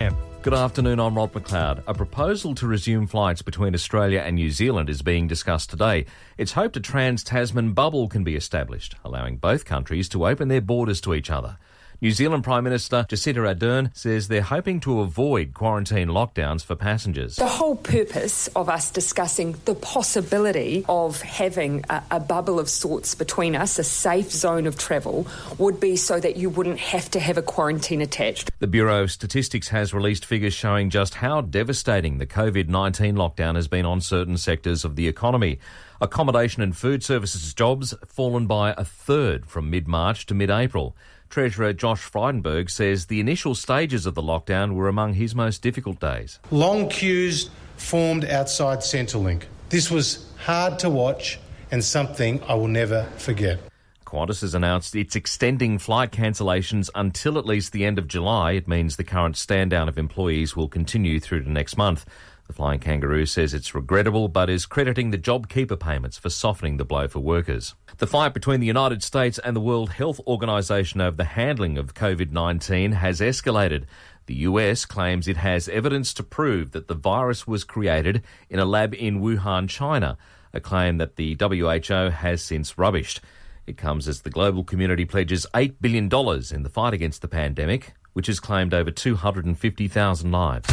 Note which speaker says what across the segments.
Speaker 1: Good afternoon, I'm Rob McLeod. A proposal to resume flights between Australia and New Zealand is being discussed today. It's hoped a trans-Tasman bubble can be established, allowing both countries to open their borders to each other. New Zealand Prime Minister Jacinda Ardern says they're hoping to avoid quarantine lockdowns for passengers.
Speaker 2: The whole purpose of us discussing the possibility of having a bubble of sorts between us, a safe zone of travel, would be so that you wouldn't have to have a quarantine attached.
Speaker 1: The Bureau of Statistics has released figures showing just how devastating the COVID-19 lockdown has been on certain sectors of the economy. Accommodation and food services jobs fallen by a third from mid-March to mid-April. Treasurer Josh Frydenberg says the initial stages of the lockdown were among his most difficult days.
Speaker 3: Long queues formed outside Centrelink. This was hard to watch and something I will never forget.
Speaker 1: Qantas has announced it's extending flight cancellations until at least the end of July. It means the current stand-down of employees will continue through to next month. The Flying Kangaroo says it's regrettable but is crediting the JobKeeper payments for softening the blow for workers. The fight between the United States and the World Health Organization over the handling of COVID-19 has escalated. The US claims it has evidence to prove that the virus was created in a lab in Wuhan, China, a claim that the WHO has since rubbished. It comes as the global community pledges $8 billion in the fight against the pandemic, which has claimed over 250,000 lives.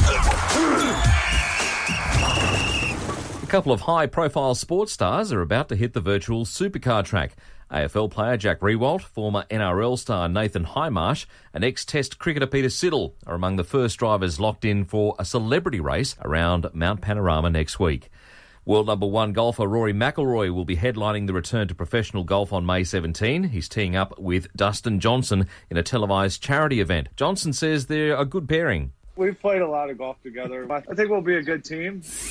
Speaker 1: A couple of high-profile sports stars are about to hit the virtual supercar track. AFL player Jack Riewoldt, former NRL star Nathan Highmarsh and ex-Test cricketer Peter Siddle are among the first drivers locked in for a celebrity race around Mount Panorama next week. World number one golfer Rory McIlroy will be headlining the return to professional golf on May 17. He's teeing up with Dustin Johnson in a televised charity event. Johnson says they're a good pairing.
Speaker 4: We've played a lot of golf together. I think we'll be a good team.